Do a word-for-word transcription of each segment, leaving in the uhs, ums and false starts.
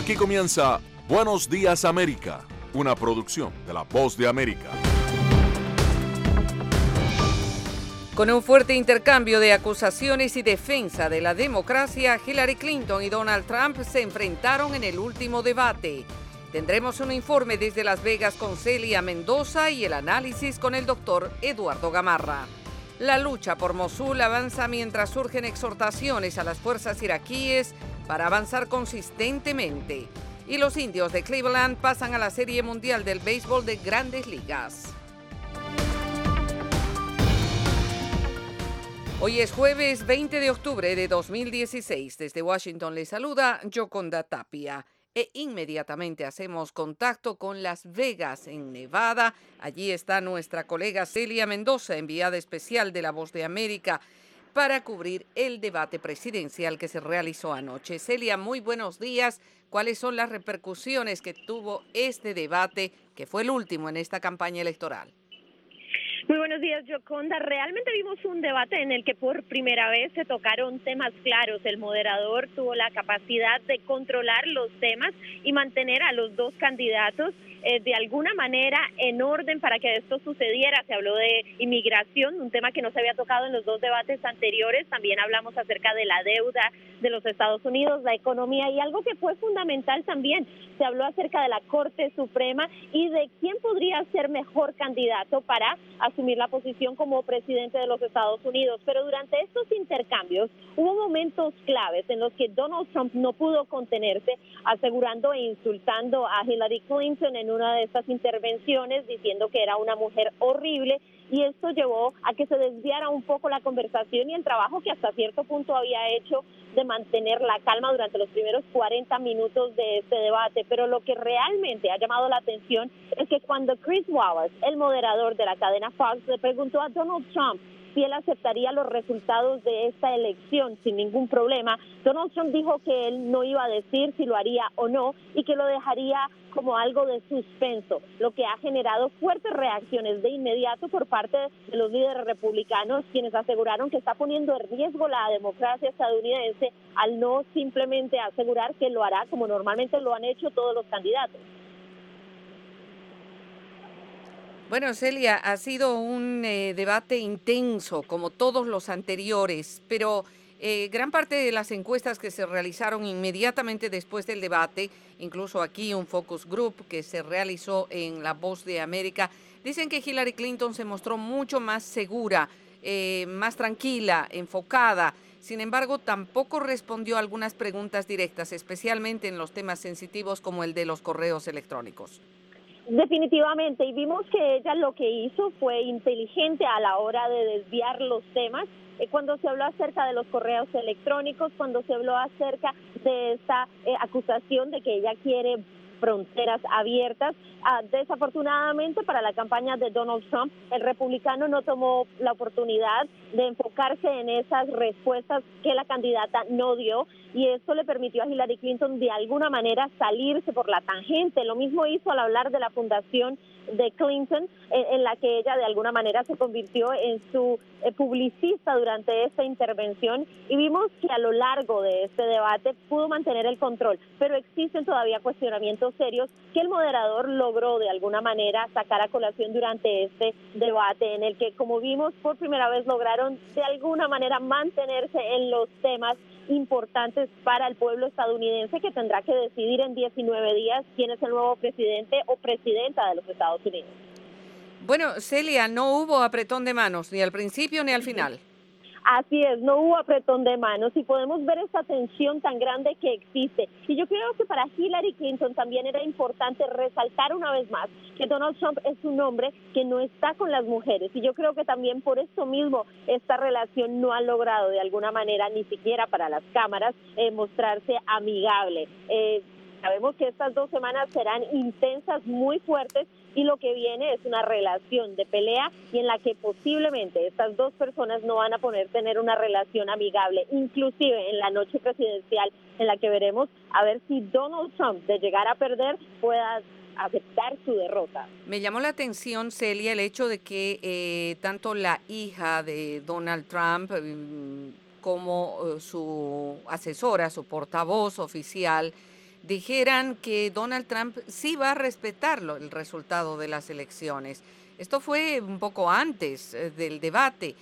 Aquí comienza Buenos Días América, una producción de La Voz de América. Con un fuerte intercambio de acusaciones y defensa de la democracia, Hillary Clinton y Donald Trump se enfrentaron en el último debate. Tendremos un informe desde Las Vegas con Celia Mendoza y el análisis con el doctor Eduardo Gamarra. La lucha por Mosul avanza mientras surgen exhortaciones a las fuerzas iraquíes para avanzar consistentemente. Y los indios de Cleveland pasan a la Serie Mundial del Béisbol de Grandes Ligas. Hoy es jueves veinte de octubre de dos mil dieciséis. Desde Washington le saluda Yoconda Tapia. E inmediatamente hacemos contacto con Las Vegas, en Nevada. Allí está nuestra colega Celia Mendoza, enviada especial de La Voz de América, para cubrir el debate presidencial que se realizó anoche. Celia, muy buenos días. ¿Cuáles son las repercusiones que tuvo este debate, que fue el último en esta campaña electoral? Muy buenos días, Yoconda. Realmente vimos un debate en el que por primera vez se tocaron temas claros. El moderador tuvo la capacidad de controlar los temas y mantener a los dos candidatos eh, de alguna manera en orden para que esto sucediera. Se habló de inmigración, un tema que no se había tocado en los dos debates anteriores. También hablamos acerca de la deuda de los Estados Unidos, la economía y algo que fue fundamental también. Se habló acerca de la Corte Suprema y de quién podría ser mejor candidato para asumir la posición como presidente de los Estados Unidos. Pero durante estos intercambios hubo momentos claves en los que Donald Trump no pudo contenerse, asegurando e insultando a Hillary Clinton en una de estas intervenciones, diciendo que era una mujer horrible, y esto llevó a que se desviara un poco la conversación y el trabajo que hasta cierto punto había hecho de mantener la calma durante los primeros cuarenta minutos de este debate. Pero lo que realmente ha llamado la atención es que cuando Chris Wallace, el moderador de la cadena Fox, le preguntó a Donald Trump si él aceptaría los resultados de esta elección sin ningún problema, Donald Trump dijo que él no iba a decir si lo haría o no y que lo dejaría como algo de suspenso, lo que ha generado fuertes reacciones de inmediato por parte de los líderes republicanos, quienes aseguraron que está poniendo en riesgo la democracia estadounidense al no simplemente asegurar que lo hará como normalmente lo han hecho todos los candidatos. Bueno, Celia, ha sido un eh, debate intenso, como todos los anteriores, pero eh, gran parte de las encuestas que se realizaron inmediatamente después del debate, incluso aquí un focus group que se realizó en La Voz de América, dicen que Hillary Clinton se mostró mucho más segura, eh, más tranquila, enfocada. Sin embargo, tampoco respondió a algunas preguntas directas, especialmente en los temas sensitivos como el de los correos electrónicos. Definitivamente, y vimos que ella lo que hizo fue inteligente a la hora de desviar los temas. Eh, cuando se habló acerca de los correos electrónicos, cuando se habló acerca de esta eh, acusación de que ella quiere fronteras abiertas. Ah, desafortunadamente para la campaña de Donald Trump, el republicano no tomó la oportunidad de enfocarse en esas respuestas que la candidata no dio, y esto le permitió a Hillary Clinton de alguna manera salirse por la tangente. Lo mismo hizo al hablar de la fundación de Clinton, en, en la que ella de alguna manera se convirtió en su eh, publicista durante esta intervención, y vimos que a lo largo de este debate pudo mantener el control, pero existen todavía cuestionamientos serios que el moderador logró de alguna manera sacar a colación durante este debate, en el que, como vimos, por primera vez lograron de alguna manera mantenerse en los temas importantes para el pueblo estadounidense, que tendrá que decidir en diecinueve días quién es el nuevo presidente o presidenta de los Estados Unidos. Bueno, Celia, no hubo apretón de manos, ni al principio ni al final. Así es, no hubo apretón de manos, y podemos ver esta tensión tan grande que existe. Y yo creo que para Hillary Clinton también era importante resaltar una vez más que Donald Trump es un hombre que no está con las mujeres, y yo creo que también por esto mismo esta relación no ha logrado de alguna manera, ni siquiera para las cámaras, eh, mostrarse amigable. Eh, Sabemos que estas dos semanas serán intensas, muy fuertes, y lo que viene es una relación de pelea y en la que posiblemente estas dos personas no van a poder tener una relación amigable, inclusive en la noche presidencial, en la que veremos a ver si Donald Trump, de llegar a perder, pueda aceptar su derrota. Me llamó la atención, Celia, el hecho de que eh, tanto la hija de Donald Trump eh, como eh, su asesora, su portavoz oficial, dijeran que Donald Trump sí va a respetarlo, el resultado de las elecciones. Esto fue un poco antes eh, del debate,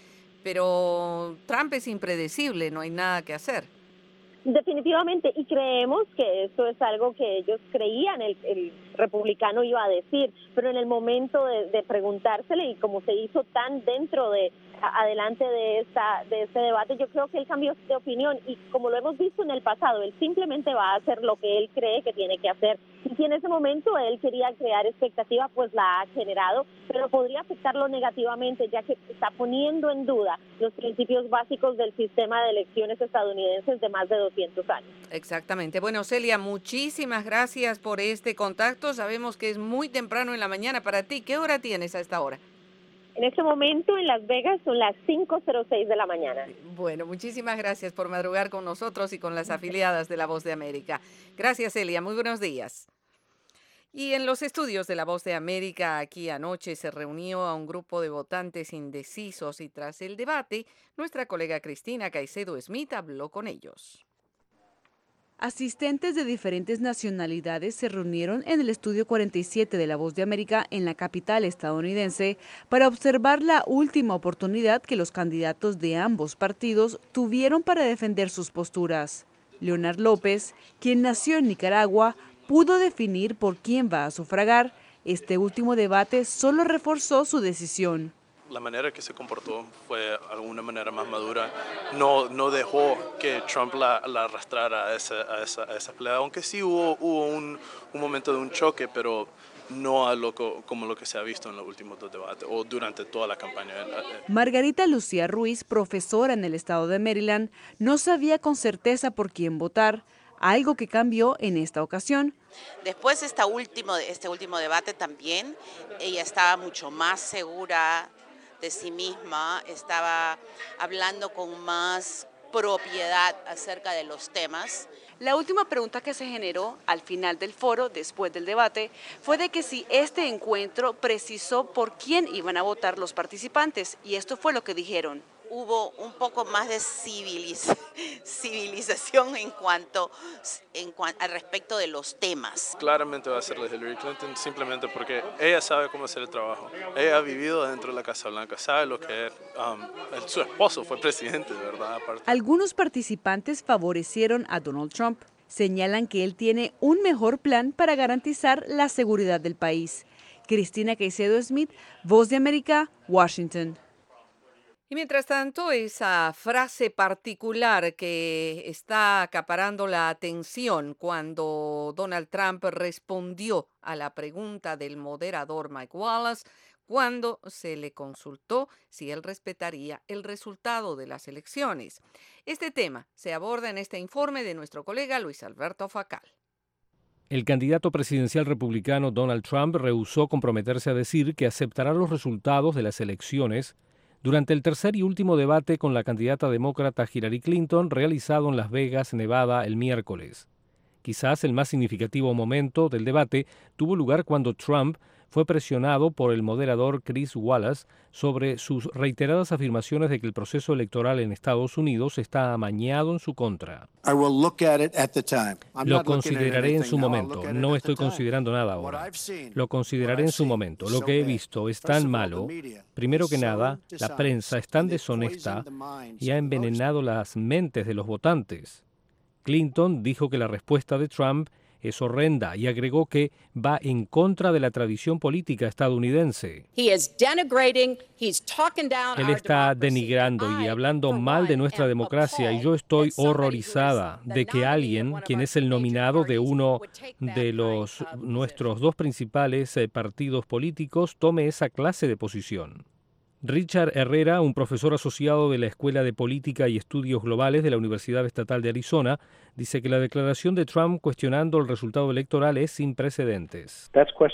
pero Trump es impredecible, no hay nada que hacer. Definitivamente, y creemos que esto es algo que ellos creían el, el republicano iba a decir, pero en el momento de, de preguntársele, y como se hizo tan dentro de adelante de esta de este debate, yo creo que él cambió de opinión, y como lo hemos visto en el pasado, él simplemente va a hacer lo que él cree que tiene que hacer, y si en ese momento él quería crear expectativa, pues la ha generado, pero podría afectarlo negativamente, ya que está poniendo en duda los principios básicos del sistema de elecciones estadounidenses de más de doscientos años. Exactamente. Bueno, Celia, muchísimas gracias por este contacto. Sabemos que es muy temprano en la mañana para ti. ¿Qué hora tienes a esta hora? En este momento en Las Vegas son las cinco cero seis de la mañana. Bueno, muchísimas gracias por madrugar con nosotros y con las afiliadas de La Voz de América. Gracias, Celia. Muy buenos días. Y en los estudios de La Voz de América, aquí anoche se reunió a un grupo de votantes indecisos y tras el debate, nuestra colega Cristina Caicedo Smith habló con ellos. Asistentes de diferentes nacionalidades se reunieron en el estudio cuarenta y siete de La Voz de América en la capital estadounidense para observar la última oportunidad que los candidatos de ambos partidos tuvieron para defender sus posturas. Leonard López, quien nació en Nicaragua, pudo definir por quién va a sufragar. Este último debate solo reforzó su decisión. La manera que se comportó fue de alguna manera más madura. No, no dejó que Trump la, la arrastrara a esa, a, esa, a esa pelea, aunque sí hubo, hubo un, un momento de un choque, pero no a lo, como lo que se ha visto en los últimos dos debates o durante toda la campaña. Margarita Lucía Ruiz, profesora en el estado de Maryland, no sabía con certeza por quién votar, algo que cambió en esta ocasión. Después de esta último, este último debate también, ella estaba mucho más segura de sí misma, estaba hablando con más propiedad acerca de los temas. La última pregunta que se generó al final del foro, después del debate, fue de que si este encuentro precisó por quién iban a votar los participantes, y esto fue lo que dijeron. Hubo un poco más de civiliz civilización en cuanto, en cuan al respecto de los temas. Claramente va a ser la Hillary Clinton simplemente porque ella sabe cómo hacer el trabajo. Ella ha vivido dentro de la Casa Blanca, sabe lo que es. Um, su esposo fue presidente, de verdad. Aparte. Algunos participantes favorecieron a Donald Trump. Señalan que él tiene un mejor plan para garantizar la seguridad del país. Cristina Caicedo Smith, Voz de América, Washington. Y mientras tanto, esa frase particular que está acaparando la atención cuando Donald Trump respondió a la pregunta del moderador Mike Wallace cuando se le consultó si él respetaría el resultado de las elecciones. Este tema se aborda en este informe de nuestro colega Luis Alberto Facal. El candidato presidencial republicano Donald Trump rehusó comprometerse a decir que aceptará los resultados de las elecciones durante el tercer y último debate con la candidata demócrata Hillary Clinton realizado en Las Vegas, Nevada, el miércoles. Quizás el más significativo momento del debate tuvo lugar cuando Trump fue presionado por el moderador Chris Wallace sobre sus reiteradas afirmaciones de que el proceso electoral en Estados Unidos está amañado en su contra. Lo consideraré en su momento. No estoy considerando nada ahora. Lo consideraré en su momento. Lo que he visto es tan malo. Primero que nada, la prensa es tan deshonesta y ha envenenado las mentes de los votantes. Clinton dijo que la respuesta de Trump es horrenda y agregó que va en contra de la tradición política estadounidense. Él está denigrando y hablando mal de nuestra democracia y yo estoy horrorizada de que alguien, quien es el nominado de uno de los nuestros dos principales partidos políticos, tome esa clase de posición. Richard Herrera, un profesor asociado de la Escuela de Política y Estudios Globales de la Universidad Estatal de Arizona, dice que la declaración de Trump cuestionando el resultado electoral es sin precedentes.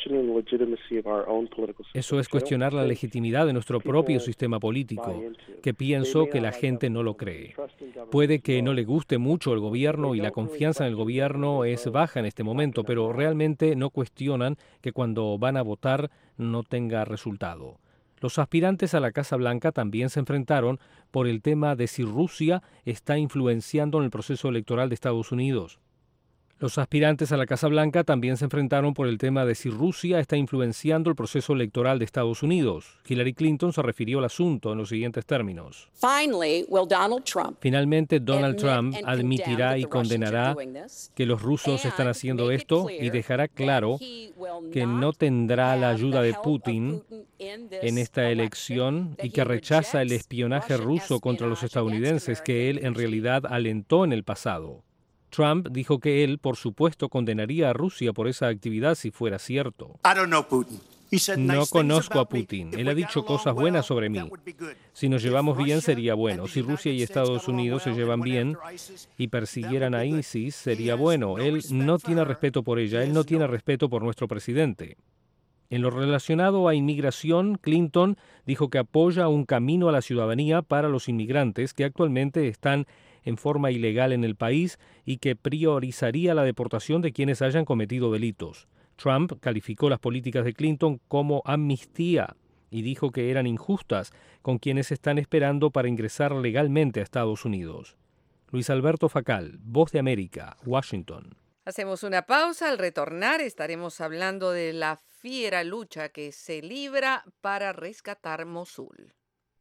Eso es cuestionar la legitimidad de nuestro propio sistema político, que pienso que la gente no lo cree. Puede que no le guste mucho el gobierno y la confianza en el gobierno es baja en este momento, pero realmente no cuestionan que cuando van a votar no tenga resultado. Los aspirantes a la Casa Blanca también se enfrentaron por el tema de si Rusia está influenciando en el proceso electoral de Estados Unidos. Los aspirantes a la Casa Blanca también se enfrentaron por el tema de si Rusia está influenciando el proceso electoral de Estados Unidos. Hillary Clinton se refirió al asunto en los siguientes términos. Finalmente, Donald Trump admitirá y condenará que los rusos están haciendo esto y dejará claro que no tendrá la ayuda de Putin en esta elección y que rechaza el espionaje ruso contra los estadounidenses que él en realidad alentó en el pasado. Trump dijo que él, por supuesto, condenaría a Rusia por esa actividad si fuera cierto. No conozco a Putin. Él ha dicho cosas buenas sobre mí. Si nos llevamos bien sería bueno. Si Rusia y Estados Unidos se llevan bien y persiguieran a ISIS sería bueno. Él no tiene respeto por ella. Él no tiene respeto por nuestro presidente. En lo relacionado a inmigración, Clinton dijo que apoya un camino a la ciudadanía para los inmigrantes que actualmente están en forma ilegal en el país y que priorizaría la deportación de quienes hayan cometido delitos. Trump calificó las políticas de Clinton como amnistía y dijo que eran injustas con quienes están esperando para ingresar legalmente a Estados Unidos. Luis Alberto Facal, Voz de América, Washington. Hacemos una pausa. Al retornar estaremos hablando de la fiera lucha que se libra para rescatar Mosul.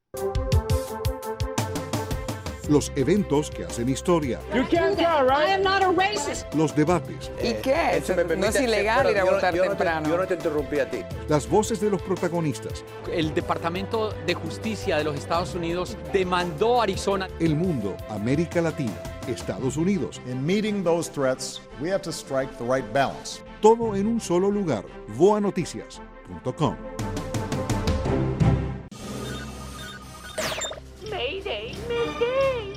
Los eventos que hacen historia. You can't go, right? I am not a racist. Los debates. ¿Y qué? No es ilegal ir a votar yo no temprano. Te, yo no te interrumpí a ti. Las voces de los protagonistas. El Departamento de Justicia de los Estados Unidos demandó a Arizona. El mundo, América Latina, Estados Unidos. In meeting those threats, we have to strike the right balance. Todo en un solo lugar. voa noticias punto com. Mayday, mayday.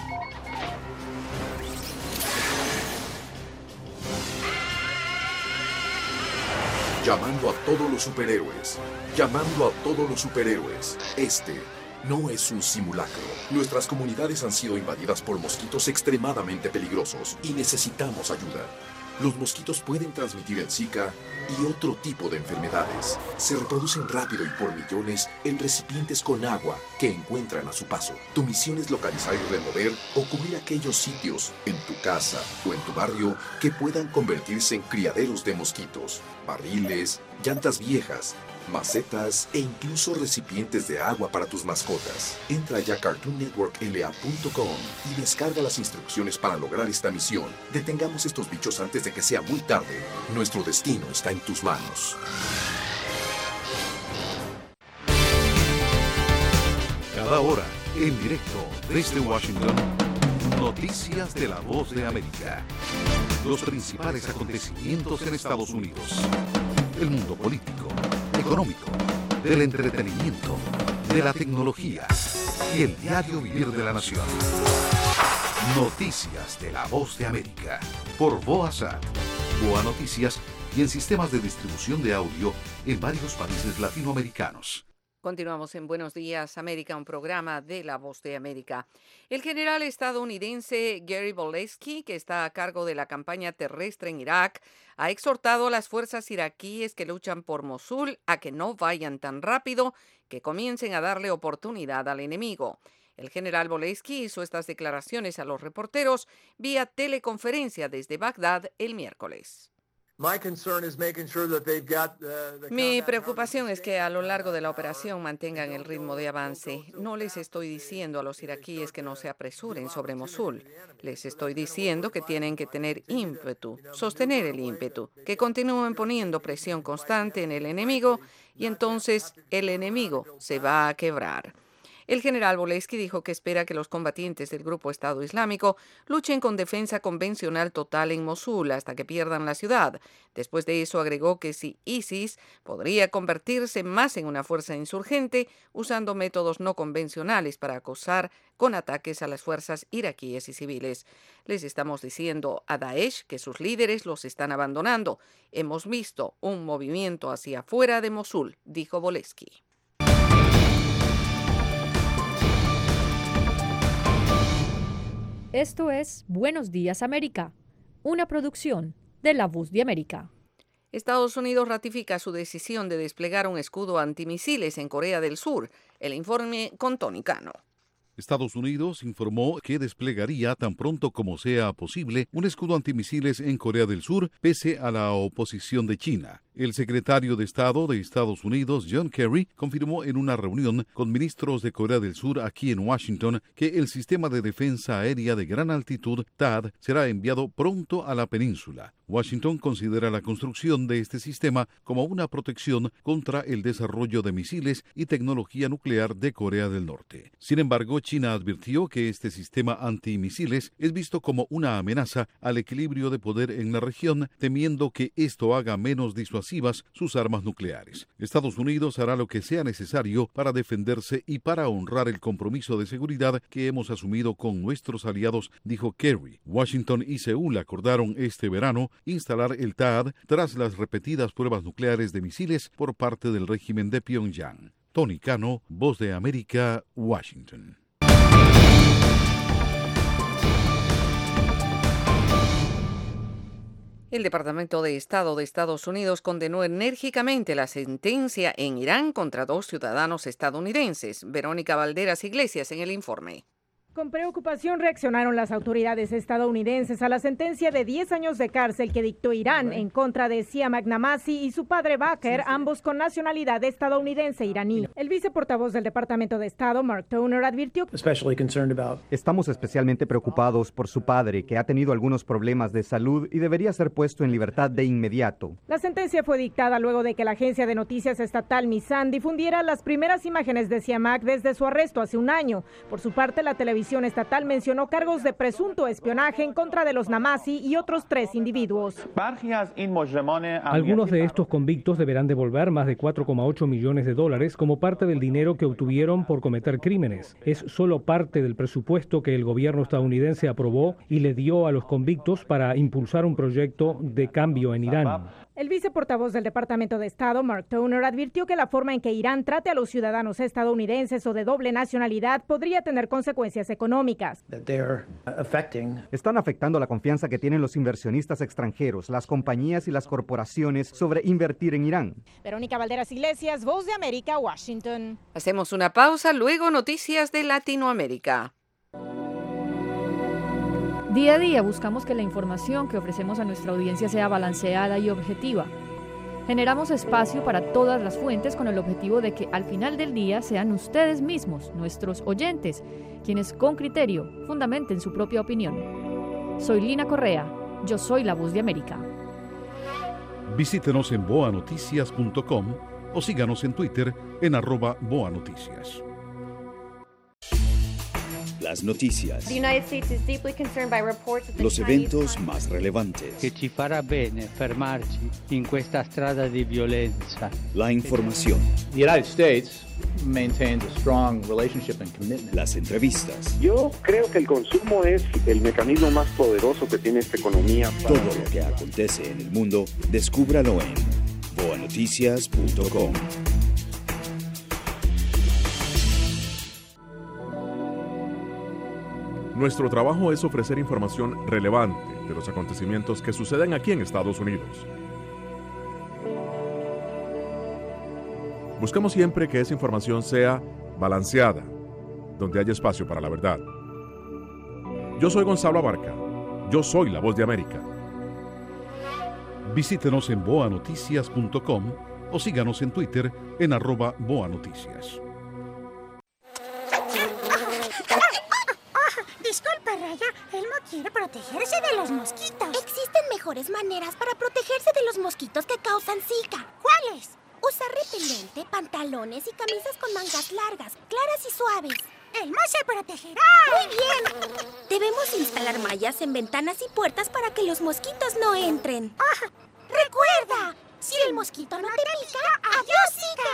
Llamando a todos los superhéroes. Llamando a todos los superhéroes. Este no es un simulacro. Nuestras comunidades han sido invadidas por mosquitos extremadamente peligrosos y necesitamos ayuda. Los mosquitos pueden transmitir el Zika y otro tipo de enfermedades. Se reproducen rápido y por millones en recipientes con agua que encuentran a su paso. Tu misión es localizar y remover o cubrir aquellos sitios en tu casa o en tu barrio que puedan convertirse en criaderos de mosquitos, barriles, llantas viejas, macetas e incluso recipientes de agua para tus mascotas. Entra ya a cartoon network l a punto com y descarga las instrucciones para lograr esta misión. Detengamos estos bichos antes de que sea muy tarde. Nuestro destino está en tus manos. Cada hora, en directo desde Washington, noticias de la Voz de América. Los principales acontecimientos en Estados Unidos. El mundo político, económico, del entretenimiento, de la tecnología y el diario vivir de la nación. Noticias de la Voz de América por VOASAT, Boa Noticias y en sistemas de distribución de audio en varios países latinoamericanos. Continuamos en Buenos Días América, un programa de La Voz de América. El general estadounidense Gary Volesky, que está a cargo de la campaña terrestre en Irak, ha exhortado a las fuerzas iraquíes que luchan por Mosul a que no vayan tan rápido, que comiencen a darle oportunidad al enemigo. El general Volesky hizo estas declaraciones a los reporteros vía teleconferencia desde Bagdad el miércoles. Mi preocupación es que a lo largo de la operación mantengan el ritmo de avance. No les estoy diciendo a los iraquíes que no se apresuren sobre Mosul. Les estoy diciendo que tienen que tener ímpetu, sostener el ímpetu, que continúen poniendo presión constante en el enemigo y entonces el enemigo se va a quebrar. El general Volesky dijo que espera que los combatientes del grupo Estado Islámico luchen con defensa convencional total en Mosul hasta que pierdan la ciudad. Después de eso agregó que si ISIS podría convertirse más en una fuerza insurgente usando métodos no convencionales para acosar con ataques a las fuerzas iraquíes y civiles. Les estamos diciendo a Daesh que sus líderes los están abandonando. Hemos visto un movimiento hacia afuera de Mosul, dijo Volesky. Esto es Buenos Días América, una producción de La Voz de América. Estados Unidos ratifica su decisión de desplegar un escudo antimisiles en Corea del Sur. El informe con Tony Cano. Estados Unidos informó que desplegaría tan pronto como sea posible un escudo antimisiles en Corea del Sur, pese a la oposición de China. El secretario de Estado de Estados Unidos, John Kerry, confirmó en una reunión con ministros de Corea del Sur aquí en Washington que el sistema de defensa aérea de gran altitud, T A D, será enviado pronto a la península. Washington considera la construcción de este sistema como una protección contra el desarrollo de misiles y tecnología nuclear de Corea del Norte. Sin embargo, China advirtió que este sistema antimisiles es visto como una amenaza al equilibrio de poder en la región, temiendo que esto haga menos disuasivas sus armas nucleares. Estados Unidos hará lo que sea necesario para defenderse y para honrar el compromiso de seguridad que hemos asumido con nuestros aliados, dijo Kerry. Washington y Seúl acordaron este verano instalar el T A D tras las repetidas pruebas nucleares de misiles por parte del régimen de Pyongyang. Tony Cano, Voz de América, Washington. El Departamento de Estado de Estados Unidos condenó enérgicamente la sentencia en Irán contra dos ciudadanos estadounidenses. Verónica Valderas Iglesias en el informe. Con preocupación reaccionaron las autoridades estadounidenses a la sentencia de diez años de cárcel que dictó Irán en contra de Siamak Namazi y su padre Baker, ambos con nacionalidad estadounidense iraní. El viceportavoz del Departamento de Estado, Mark Toner, advirtió: Estamos especialmente preocupados por su padre, que ha tenido algunos problemas de salud y debería ser puesto en libertad de inmediato. La sentencia fue dictada luego de que la agencia de noticias estatal Misan difundiera las primeras imágenes de Siamak desde su arresto hace un año. Por su parte, la televisión estatal mencionó cargos de presunto espionaje en contra de los Namazi y otros tres individuos. Algunos de estos convictos deberán devolver más de cuatro coma ocho millones de dólares como parte del dinero que obtuvieron por cometer crímenes. Es solo parte del presupuesto que el gobierno estadounidense aprobó y le dio a los convictos para impulsar un proyecto de cambio en Irán. El viceportavoz del Departamento de Estado, Mark Toner, advirtió que la forma en que Irán trate a los ciudadanos estadounidenses o de doble nacionalidad podría tener consecuencias económicas. Están afectando la confianza que tienen los inversionistas extranjeros, las compañías y las corporaciones sobre invertir en Irán. Verónica Valderas Iglesias, Voz de América, Washington. Hacemos una pausa, luego noticias de Latinoamérica. Día a día buscamos que la información que ofrecemos a nuestra audiencia sea balanceada y objetiva. Generamos espacio para todas las fuentes con el objetivo de que al final del día sean ustedes mismos, nuestros oyentes, quienes con criterio fundamenten su propia opinión. Soy Lina Correa, yo soy la Voz de América. Visítenos en boa noticias punto com o síganos en Twitter en arroba boanoticias. Las noticias, los eventos más relevantes, che ci farà bene fermarci in questa strada di violenza. La información, The United States maintains a strong relationship and commitment. Las entrevistas. Yo creo que el consumo es el mecanismo más poderoso que tiene esta economía. Todo lo que acontece en el mundo, descúbralo en boa noticias punto com. Nuestro trabajo es ofrecer información relevante de los acontecimientos que suceden aquí en Estados Unidos. Buscamos siempre que esa información sea balanceada, donde haya espacio para la verdad. Yo soy Gonzalo Abarca. Yo soy la Voz de América. Visítenos en boa noticias punto com o síganos en Twitter en arroba boanoticias. Disculpa, Raya, Elmo quiere protegerse de los mosquitos. Existen mejores maneras para protegerse de los mosquitos que causan Zika. ¿Cuáles? Usar repelente, pantalones y camisas con mangas largas, claras y suaves. ¡Elmo se protegerá! ¡Muy bien! Debemos instalar mallas en ventanas y puertas para que los mosquitos no entren. ¡Ah! ¡Recuerda! Si el mosquito no te pica, ¡adiós,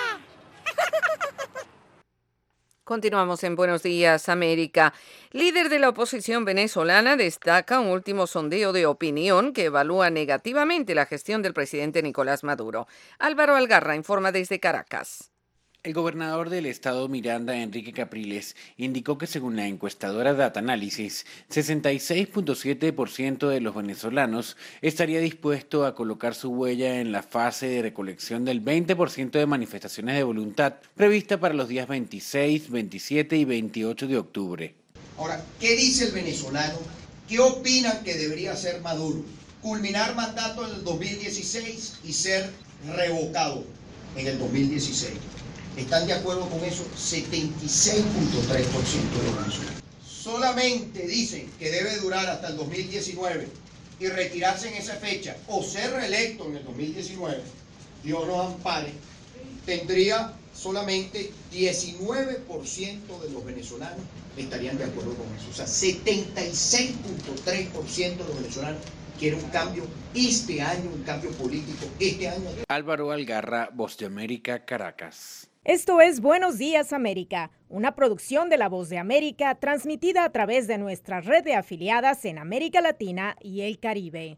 Zika! Continuamos en Buenos Días, América. Líder de la oposición venezolana destaca un último sondeo de opinión que evalúa negativamente la gestión del presidente Nicolás Maduro. Álvaro Algarra informa desde Caracas. El gobernador del estado Miranda, Enrique Capriles, indicó que según la encuestadora Data Analysis, sesenta y seis punto siete por ciento de los venezolanos estaría dispuesto a colocar su huella en la fase de recolección del veinte por ciento de manifestaciones de voluntad prevista para los días veintiséis, veintisiete y veintiocho de octubre. Ahora, ¿qué dice el venezolano? ¿Qué opinan que debería hacer Maduro? Culminar mandato en el dos mil dieciséis y ser revocado en el dos mil dieciséis. ¿Están de acuerdo con eso? setenta y seis punto tres por ciento de los venezolanos. Solamente dicen que debe durar hasta el dos mil diecinueve y retirarse en esa fecha o ser reelecto en el dos mil diecinueve, Dios nos ampare, tendría solamente diecinueve por ciento de los venezolanos estarían de acuerdo con eso. O sea, setenta y seis punto tres por ciento de los venezolanos quieren un cambio este año, un cambio político este año. Álvaro Algarra, Voz de América, Caracas. Esto es Buenos Días América, una producción de La Voz de América transmitida a través de nuestra red de afiliadas en América Latina y el Caribe.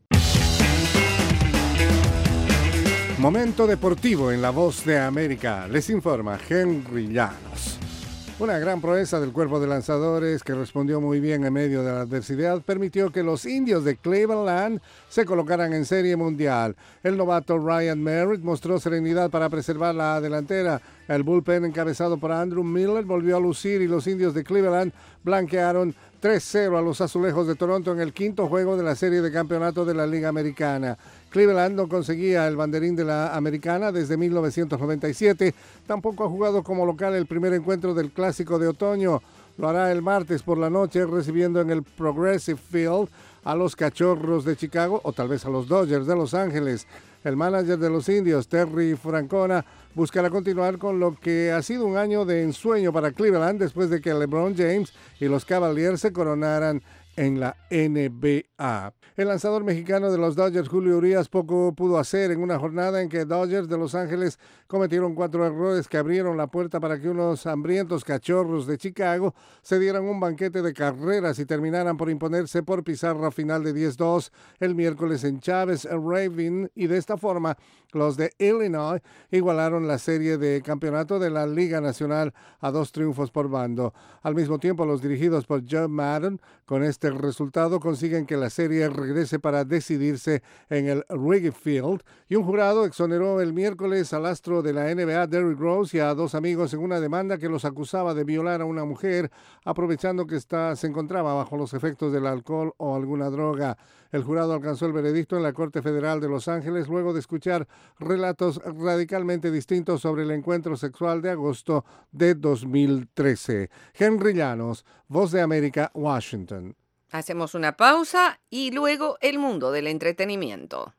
Momento deportivo en La Voz de América. Les informa Henry Llanos. Una gran proeza del cuerpo de lanzadores que respondió muy bien en medio de la adversidad permitió que los indios de Cleveland se colocaran en Serie Mundial. El novato Ryan Merritt mostró serenidad para preservar la delantera. El bullpen encabezado por Andrew Miller volvió a lucir y los indios de Cleveland blanquearon tres cero a los Azulejos de Toronto en el quinto juego de la serie de campeonato de la Liga Americana. Cleveland no conseguía el banderín de la Americana desde mil novecientos noventa y siete. Tampoco ha jugado como local el primer encuentro del Clásico de Otoño. Lo hará el martes por la noche recibiendo en el Progressive Field a los Cachorros de Chicago o tal vez a los Dodgers de Los Ángeles. El manager de los indios, Terry Francona, buscará continuar con lo que ha sido un año de ensueño para Cleveland después de que LeBron James y los Cavaliers se coronaran en la N B A. El lanzador mexicano de los Dodgers, Julio Urias, poco pudo hacer en una jornada en que Dodgers de Los Ángeles cometieron cuatro errores que abrieron la puerta para que unos hambrientos Cachorros de Chicago se dieran un banquete de carreras y terminaran por imponerse por pizarra final de diez dos el miércoles en Chávez Ravine, y de esta forma los de Illinois igualaron la serie de campeonato de la Liga Nacional a dos triunfos por bando. Al mismo tiempo, los dirigidos por Joe Maddon, con este resultado consiguen que la serie regrese para decidirse en el Wrigley Field, y un jurado exoneró el miércoles al astro de la N B A Derrick Rose y a dos amigos en una demanda que los acusaba de violar a una mujer aprovechando que esta se encontraba bajo los efectos del alcohol o alguna droga. El jurado alcanzó el veredicto en la Corte Federal de Los Ángeles luego de escuchar relatos radicalmente distintos sobre el encuentro sexual de agosto de dos mil trece. Henry Llanos, Voz de América, Washington. Hacemos una pausa y luego el mundo del entretenimiento.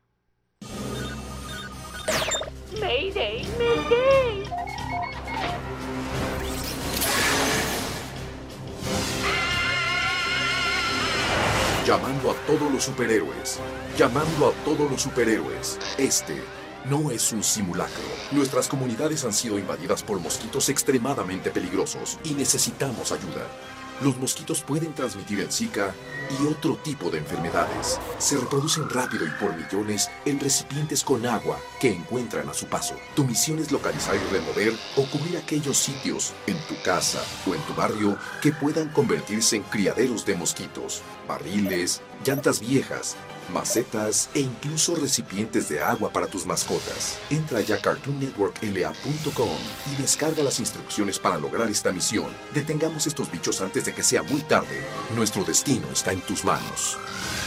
Mayday, Mayday. Llamando a todos los superhéroes. Llamando a todos los superhéroes. Este no es un simulacro. Nuestras comunidades han sido invadidas por mosquitos extremadamente peligrosos y necesitamos ayuda. Los mosquitos pueden transmitir el Zika y otro tipo de enfermedades. Se reproducen rápido y por millones en recipientes con agua que encuentran a su paso. Tu misión es localizar y remover o cubrir aquellos sitios en tu casa o en tu barrio que puedan convertirse en criaderos de mosquitos, barriles, llantas viejas, macetas e incluso recipientes de agua para tus mascotas. Entra ya a cartoon network l a punto com y descarga las instrucciones para lograr esta misión. Detengamos estos bichos antes de que sea muy tarde. Nuestro destino está en tus manos.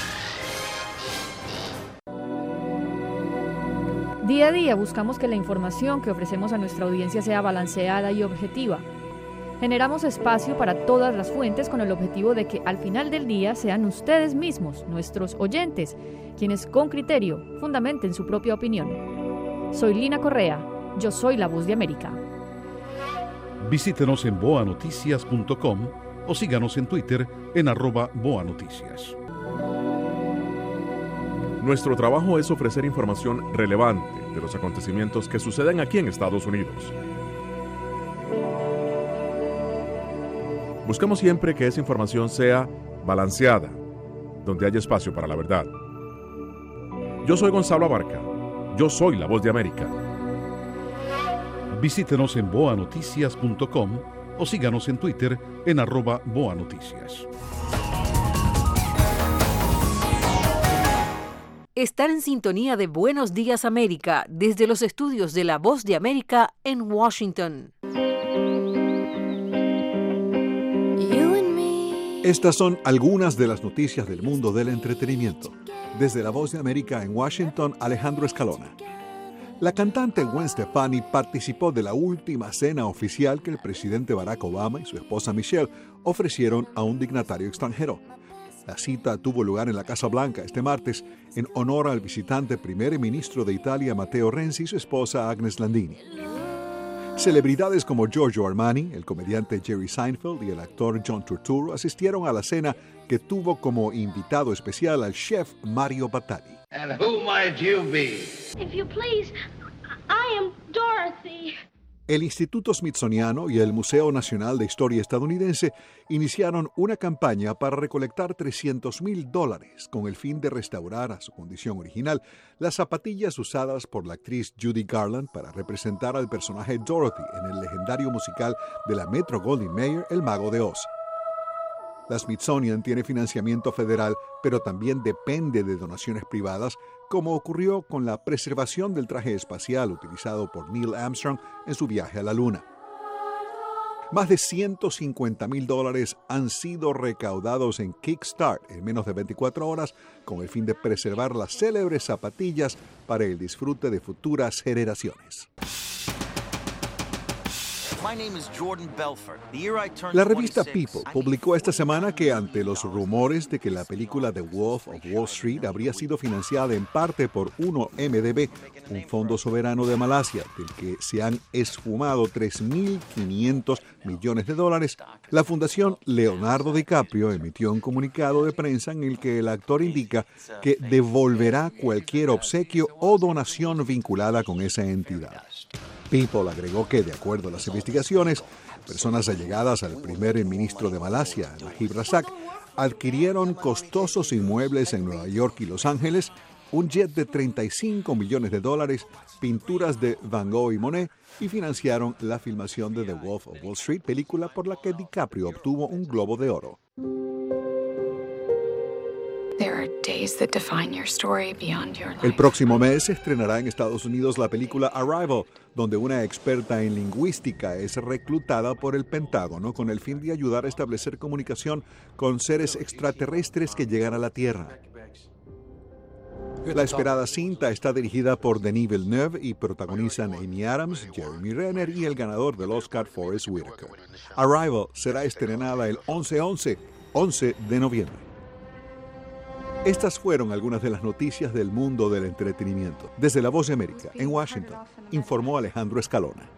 Día a día buscamos que la información que ofrecemos a nuestra audiencia sea balanceada y objetiva. Generamos espacio para todas las fuentes con el objetivo de que al final del día sean ustedes mismos, nuestros oyentes, quienes con criterio fundamenten su propia opinión. Soy Lina Correa, yo soy la Voz de América. Visítenos en boa noticias punto com o síganos en Twitter en arroba boanoticias. Nuestro trabajo es ofrecer información relevante de los acontecimientos que suceden aquí en Estados Unidos. Buscamos siempre que esa información sea balanceada, donde haya espacio para la verdad. Yo soy Gonzalo Abarca. Yo soy la Voz de América. Visítenos en boa noticias punto com o síganos en Twitter en arroba boanoticias. Están en sintonía de Buenos Días América desde los estudios de La Voz de América en Washington. Estas son algunas de las noticias del mundo del entretenimiento. Desde La Voz de América en Washington, Alejandro Escalona. La cantante Gwen Stefani participó de la última cena oficial que el presidente Barack Obama y su esposa Michelle ofrecieron a un dignatario extranjero. La cita tuvo lugar en la Casa Blanca este martes en honor al visitante primer ministro de Italia Matteo Renzi y su esposa Agnes Landini. Celebridades como Giorgio Armani, el comediante Jerry Seinfeld y el actor John Turturro asistieron a la cena que tuvo como invitado especial al chef Mario Batali. And who might you be? If you please, I am Dorothy. El Instituto Smithsoniano y el Museo Nacional de Historia Estadounidense iniciaron una campaña para recolectar trescientos mil dólares con el fin de restaurar a su condición original las zapatillas usadas por la actriz Judy Garland para representar al personaje Dorothy en el legendario musical de la Metro-Goldwyn-Mayer El Mago de Oz. La Smithsonian tiene financiamiento federal, pero también depende de donaciones privadas, como ocurrió con la preservación del traje espacial utilizado por Neil Armstrong en su viaje a la Luna. Más de ciento cincuenta mil dólares han sido recaudados en Kickstart en menos de veinticuatro horas con el fin de preservar las célebres zapatillas para el disfrute de futuras generaciones. La revista People publicó esta semana que ante los rumores de que la película The Wolf of Wall Street habría sido financiada en parte por uno eme de be, un fondo soberano de Malasia, del que se han esfumado tres mil quinientos millones de dólares, la Fundación Leonardo DiCaprio emitió un comunicado de prensa en el que el actor indica que devolverá cualquier obsequio o donación vinculada con esa entidad. People agregó que, de acuerdo a las investigaciones, personas allegadas al primer ministro de Malasia, Najib Razak, adquirieron costosos inmuebles en Nueva York y Los Ángeles, un jet de treinta y cinco millones de dólares, pinturas de Van Gogh y Monet, y financiaron la filmación de The Wolf of Wall Street, película por la que DiCaprio obtuvo un Globo de Oro. El próximo mes se estrenará en Estados Unidos la película Arrival, donde una experta en lingüística es reclutada por el Pentágono con el fin de ayudar a establecer comunicación con seres extraterrestres que llegan a la Tierra. La esperada cinta está dirigida por Denis Villeneuve y protagonizan Amy Adams, Jeremy Renner y el ganador del Oscar Forest Whitaker. Arrival será estrenada el once once, once de noviembre. Estas fueron algunas de las noticias del mundo del entretenimiento. Desde La Voz de América, en Washington, informó Alejandro Escalona.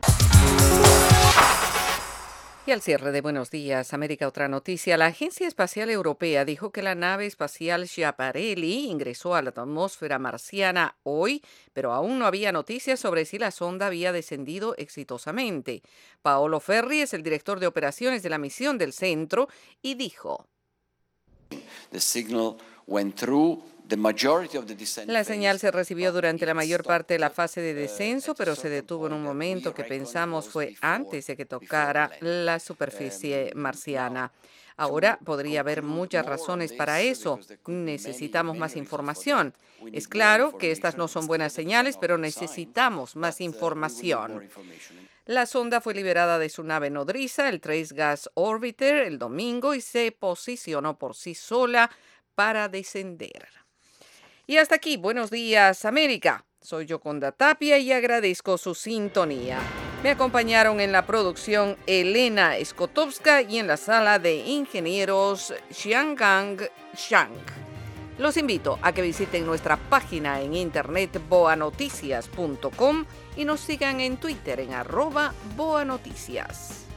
Y al cierre de Buenos Días, América, otra noticia. La Agencia Espacial Europea dijo que la nave espacial Schiaparelli ingresó a la atmósfera marciana hoy, pero aún no había noticias sobre si la sonda había descendido exitosamente. Paolo Ferri es el director de operaciones de la misión del centro y dijo: The signal went through the majority of the descent. La señal se recibió durante la mayor parte de la fase de descenso, pero se detuvo en un momento que pensamos fue antes de que tocara la superficie marciana. Ahora podría haber muchas razones para eso. Necesitamos más información. Es claro que estas no son buenas señales, pero necesitamos más información. La sonda fue liberada de su nave nodriza, el Trace Gas Orbiter, el domingo y se posicionó por sí sola para descender. Y hasta aquí, Buenos Días, América. Soy Yoconda Tapia y agradezco su sintonía. Me acompañaron en la producción Elena Skotowska y en la sala de ingenieros Xianggang Shang. Los invito a que visiten nuestra página en internet boa noticias punto com y nos sigan en Twitter en arroba boanoticias.